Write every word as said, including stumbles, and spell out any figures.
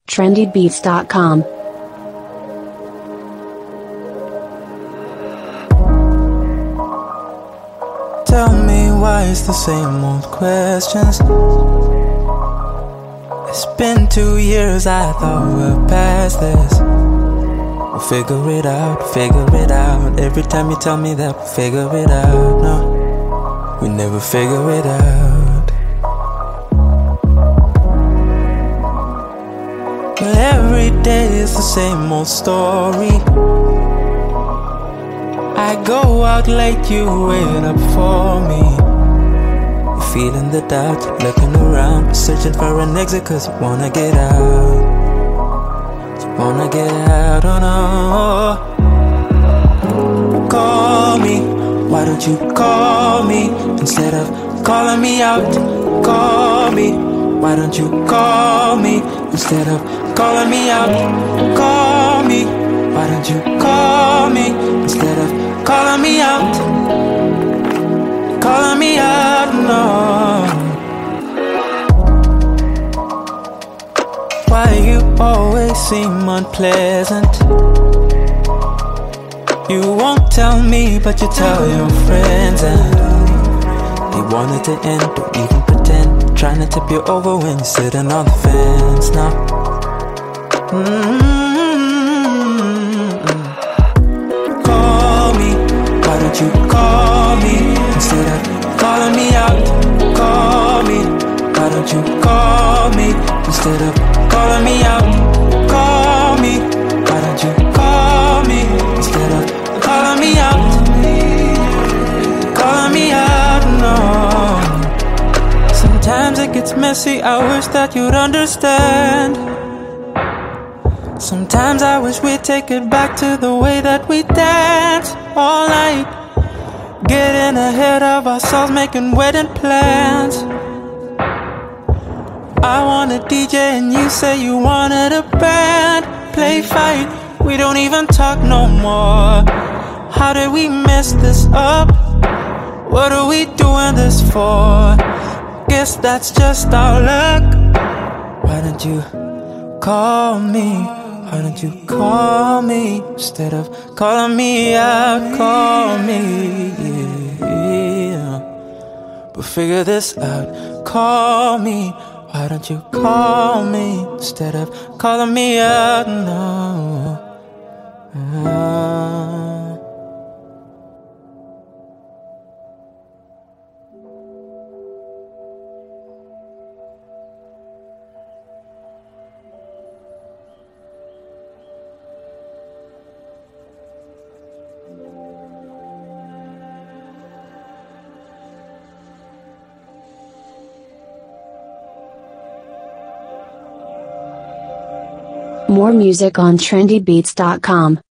trendy beats dot com. Tell me why it's the same old questions. It's been two years, I thought we're past this. We'll figure it out, figure it out. Every time you tell me that we'll figure it out, no, we never figure it out. But every day is the same old story. I go out late, you wait up for me. You're feeling the doubt, looking around, searching for an exit cause you wanna get out. You wanna get out, oh no. Call me, why don't you call me instead of calling me out? Call me, why don't you call me instead of calling me out? Call me, why don't you call me instead of calling me out? Calling me out, no. Why you always seem unpleasant? You won't tell me, but you tell your friends, and they want it to end, don't even pretend. Trying to tip you over when you're sitting on the fence now. Mm-hmm. Call me, why don't you call me instead of calling me out? Call me, why don't you call me instead of calling me out? Call me, why don't you call me instead of calling me out? Calling me out, no. Sometimes it gets messy, I wish that you'd understand. Sometimes I wish we'd take it back to the way that we danced all night. Getting ahead of ourselves, making wedding plans. I want a D J and you say you wanted a band. Play fight, we don't even talk no more. How did we mess this up? What are we doing this for? Guess that's just our luck. Why don't you call me? Why don't you call me instead of calling me out? Call me, yeah. But figure this out. Call me. Why don't you call me instead of calling me out? No. Uh. More music on trendy beats dot com.